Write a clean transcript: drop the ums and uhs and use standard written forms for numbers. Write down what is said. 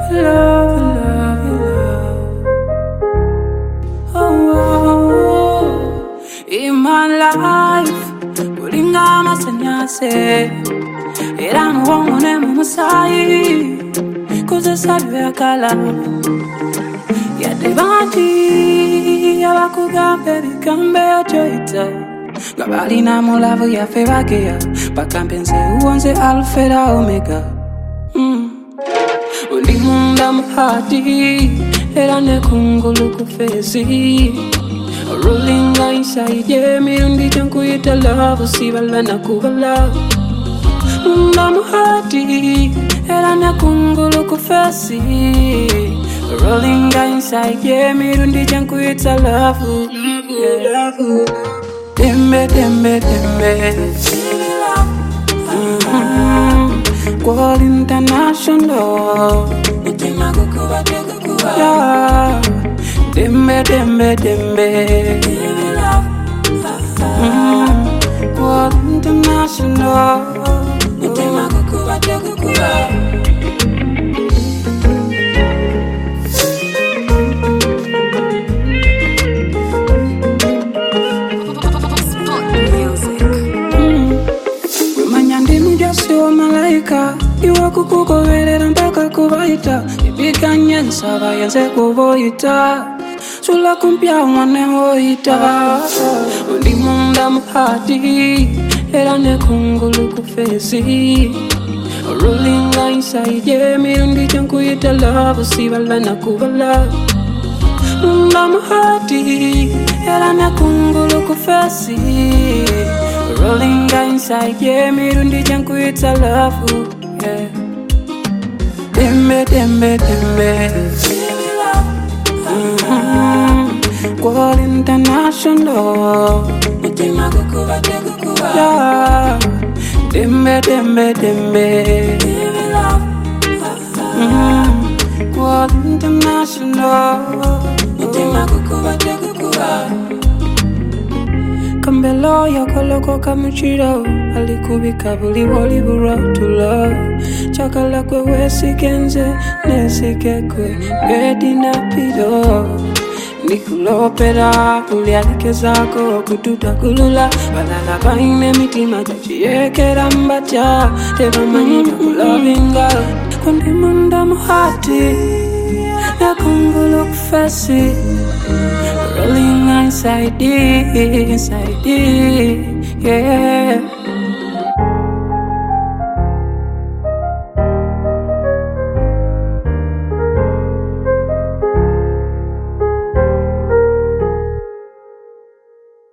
In my life, putting on my sanyase, it I'm one on my side, 'cause I said we're color. Yeah, the body, I could go, baby, come back to it. Gabali na mulavu ya fevakea, pakampense uonze alfa na omega. Ulimunda mhati, era ne kungulu kufezi. Rolling inside, yeah, me undi chanku ita love, sivala na kuvala. Munda mhati, era ne kungulu kufezi. Rolling inside, yeah, me undi chanku ita love, love. Dembe, dembe, dembe. World international. Yeah. Dembe, dembe, dembe. World international. Sio malaika iwa kukugoverera mpaka kuvaita ipika nyensa vayenze kuvoita sula kumpya mwane voita undimunda muhati era nekungulu kufezi rolling inside yeah mirundi chankuita love sivala na kuvala munda muhati era nekungulu kufezi rolling inside, yeah, mirundi janku it's a love, yeah. Dembe, dembe, dembe. World international. Yeah. Dembe, dembe, dembe. World international. Kambelo yakoloko kamuchiro alikubika buli woli burotula chakala kwe wesikenze nesikekwe gedi na pido nikulopera ulialike zako kututa kulula balala baine mitima jachiekera mbacha teva manyika kulovinga kundi munda muhati na kungulu kufesi rolling inside it, yeah.